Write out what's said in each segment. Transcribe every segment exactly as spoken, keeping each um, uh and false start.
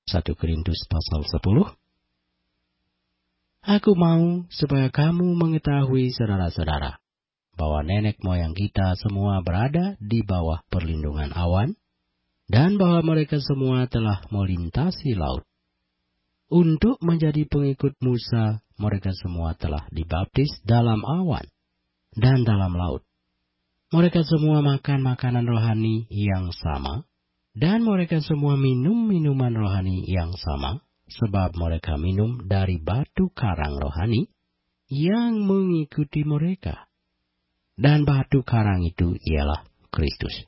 satu Korintus pasal sepuluh. Aku mau supaya kamu mengetahui, saudara-saudara, bahwa nenek moyang kita semua berada di bawah perlindungan awan, dan bahwa mereka semua telah melintasi laut. Untuk menjadi pengikut Musa, mereka semua telah dibaptis dalam awan dan dalam laut. Mereka semua makan makanan rohani yang sama, dan mereka semua minum minuman rohani yang sama, sebab mereka minum dari batu karang rohani yang mengikuti mereka. Dan batu karang itu ialah Kristus.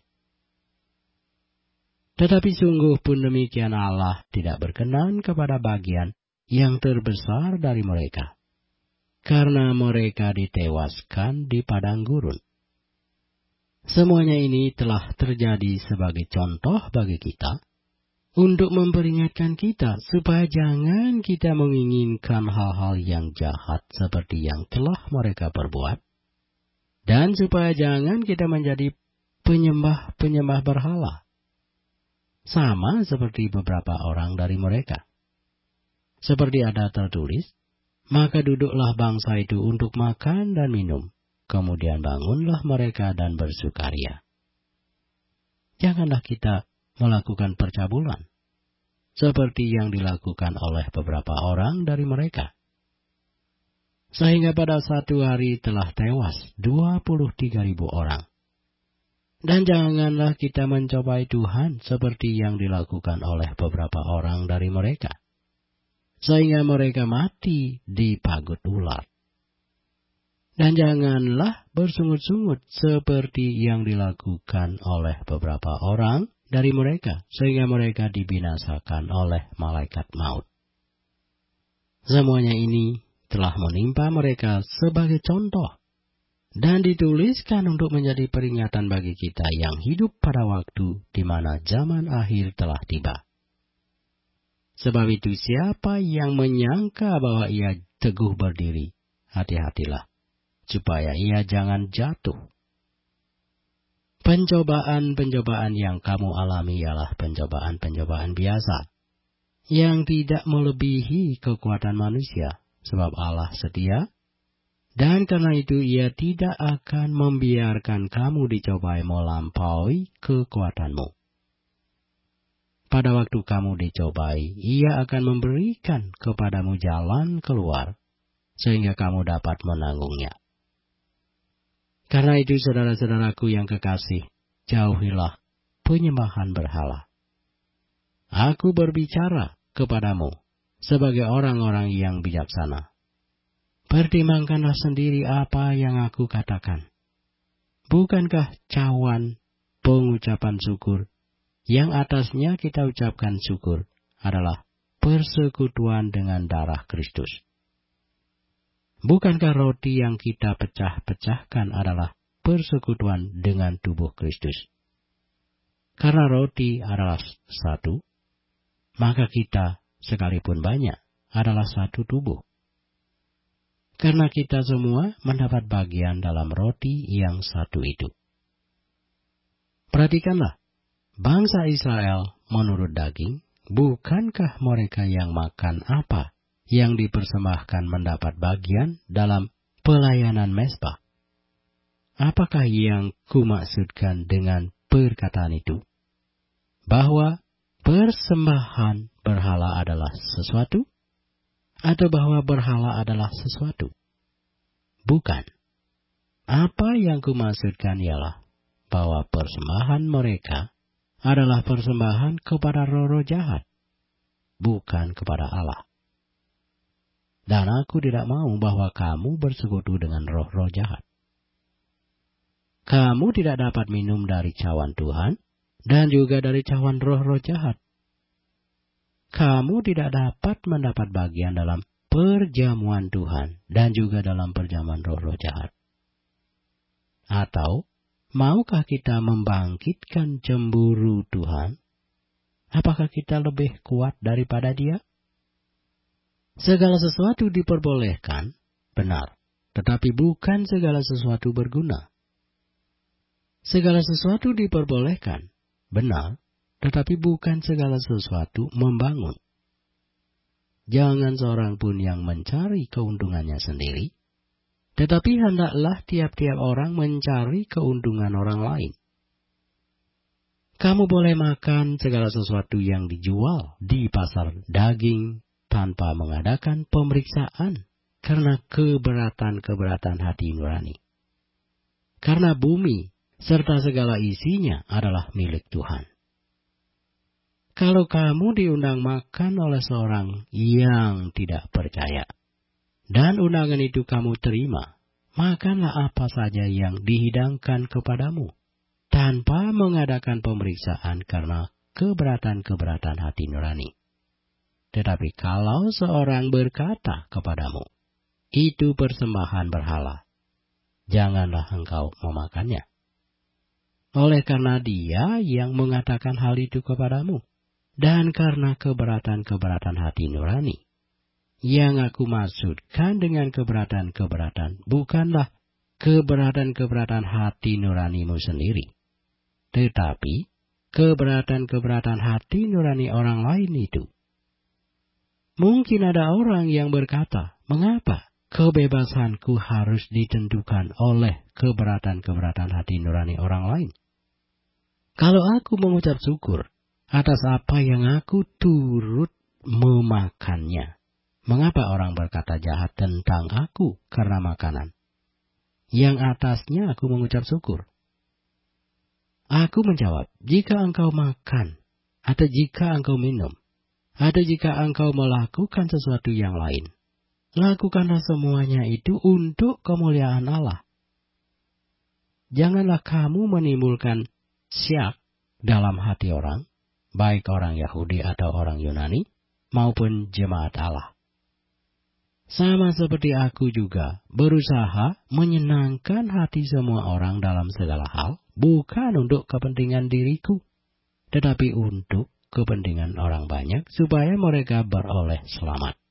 Tetapi sungguh pun demikian, Allah tidak berkenan kepada bagian yang terbesar dari mereka, karena mereka ditewaskan di padang gurun. Semuanya ini telah terjadi sebagai contoh bagi kita, untuk memperingatkan kita supaya jangan kita menginginkan hal-hal yang jahat seperti yang telah mereka perbuat, dan supaya jangan kita menjadi penyembah-penyembah berhala, sama seperti beberapa orang dari mereka. Seperti ada tertulis, maka duduklah bangsa itu untuk makan dan minum, kemudian bangunlah mereka dan bersukaria. Janganlah kita melakukan percabulan, seperti yang dilakukan oleh beberapa orang dari mereka. Sehingga pada satu hari telah tewas dua puluh tiga ribu orang. Dan janganlah kita mencobai Tuhan seperti yang dilakukan oleh beberapa orang dari mereka, sehingga mereka mati di pagut ular. Dan janganlah bersungut-sungut seperti yang dilakukan oleh beberapa orang dari mereka, sehingga mereka dibinasakan oleh malaikat maut. Semuanya ini telah menimpa mereka sebagai contoh, dan dituliskan untuk menjadi peringatan bagi kita yang hidup pada waktu di mana zaman akhir telah tiba. Sebab itu siapa yang menyangka bahwa ia teguh berdiri, hati-hatilah, supaya ia jangan jatuh. Pencobaan-pencobaan yang kamu alami ialah pencobaan-pencobaan biasa, yang tidak melebihi kekuatan manusia, sebab Allah setia, dan karena itu ia tidak akan membiarkan kamu dicobai melampaui kekuatanmu. Pada waktu kamu dicobai, ia akan memberikan kepadamu jalan keluar, sehingga kamu dapat menanggungnya. Karena itu, saudara-saudaraku yang kekasih, jauhilah penyembahan berhala. Aku berbicara kepadamu sebagai orang-orang yang bijaksana. Pertimbangkanlah sendiri apa yang aku katakan. Bukankah cawan pengucapan syukur yang atasnya kita ucapkan syukur adalah persekutuan dengan darah Kristus? Bukankah roti yang kita pecah-pecahkan adalah persekutuan dengan tubuh Kristus? Karena roti adalah satu, maka kita sekalipun banyak adalah satu tubuh. Karena kita semua mendapat bagian dalam roti yang satu itu. Perhatikanlah, bangsa Israel menurut daging, bukankah mereka yang makan apa yang dipersembahkan mendapat bagian dalam pelayanan mezbah? Apakah yang kumaksudkan dengan perkataan itu? Bahwa persembahan berhala adalah sesuatu? Atau bahwa berhala adalah sesuatu? Bukan. Apa yang kumaksudkan ialah bahwa persembahan mereka adalah persembahan kepada roh-roh jahat, bukan kepada Allah. Dan aku tidak mau bahwa kamu bersekutu dengan roh-roh jahat. Kamu tidak dapat minum dari cawan Tuhan dan juga dari cawan roh-roh jahat. Kamu tidak dapat mendapat bagian dalam perjamuan Tuhan dan juga dalam perjamuan roh-roh jahat. Atau, maukah kita membangkitkan cemburu Tuhan? Apakah kita lebih kuat daripada Dia? Segala sesuatu diperbolehkan, benar, tetapi bukan segala sesuatu berguna. Segala sesuatu diperbolehkan, benar, tetapi bukan segala sesuatu membangun. jangan seorang pun yang mencari keuntungannya sendiri, tetapi hendaklah tiap-tiap orang mencari keuntungan orang lain. Kamu boleh makan segala sesuatu yang dijual di pasar daging tanpa mengadakan pemeriksaan karena keberatan-keberatan hati nurani. Karena bumi serta segala isinya adalah milik Tuhan. Kalau kamu diundang makan oleh seorang yang tidak percaya, dan undangan itu kamu terima, makanlah apa saja yang dihidangkan kepadamu, tanpa mengadakan pemeriksaan karena keberatan-keberatan hati nurani. Tetapi kalau seorang berkata kepadamu, itu persembahan berhala, janganlah engkau memakannya. Oleh karena dia yang mengatakan hal itu kepadamu, dan karena keberatan-keberatan hati nurani. Yang aku maksudkan dengan keberatan-keberatan bukanlah keberatan-keberatan hati nuranimu sendiri, tetapi keberatan-keberatan hati nurani orang lain itu. Mungkin ada orang yang berkata, mengapa kebebasanku harus ditentukan oleh keberatan-keberatan hati nurani orang lain? Kalau aku mengucap syukur atas apa yang aku turut memakannya, mengapa orang berkata jahat tentang aku karena makanan yang atasnya aku mengucap syukur? Aku menjawab, jika engkau makan, atau jika engkau minum, atau jika engkau melakukan sesuatu yang lain, lakukanlah semuanya itu untuk kemuliaan Allah. Janganlah kamu menimbulkan syak dalam hati orang, baik orang Yahudi atau orang Yunani, maupun jemaat Allah. Sama seperti aku juga berusaha menyenangkan hati semua orang dalam segala hal, bukan untuk kepentingan diriku, tetapi untuk kepentingan orang banyak, supaya mereka beroleh selamat.